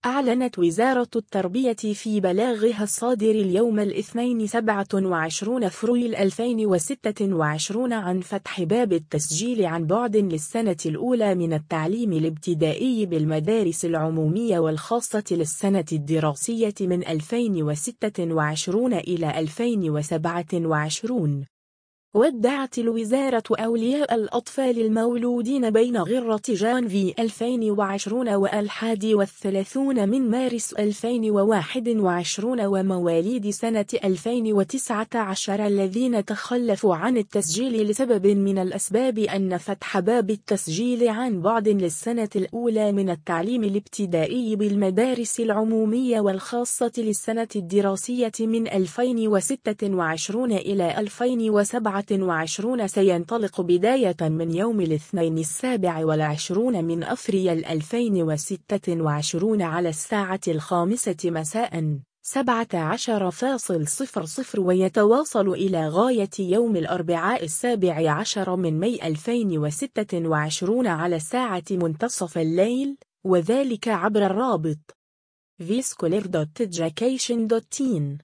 أعلنت وزارة التربية في بلاغها الصادر اليوم الاثنين 27 فبراير 2026 عن فتح باب التسجيل عن بعد للسنة الأولى من التعليم الابتدائي بالمدارس العمومية والخاصة للسنة الدراسية من 2026 إلى 2027. ودعت الوزارة أولياء الأطفال المولودين بين غرة جانفي 2020 و31 من مارس 2021 ومواليد سنة 2019 الذين تخلفوا عن التسجيل لسبب من الأسباب أن فتح باب التسجيل عن بعد للسنة الأولى من التعليم الابتدائي بالمدارس العمومية والخاصة للسنة الدراسية من 2026 إلى 2027 سينطلق بداية من يوم الاثنين 27 من أفريل 2026 على الساعة 5 مساء 17:00 ويتواصل إلى غاية يوم الأربعاء 17 من ماي 2026 على ساعة منتصف الليل، وذلك عبر الرابط vscholar.education.in.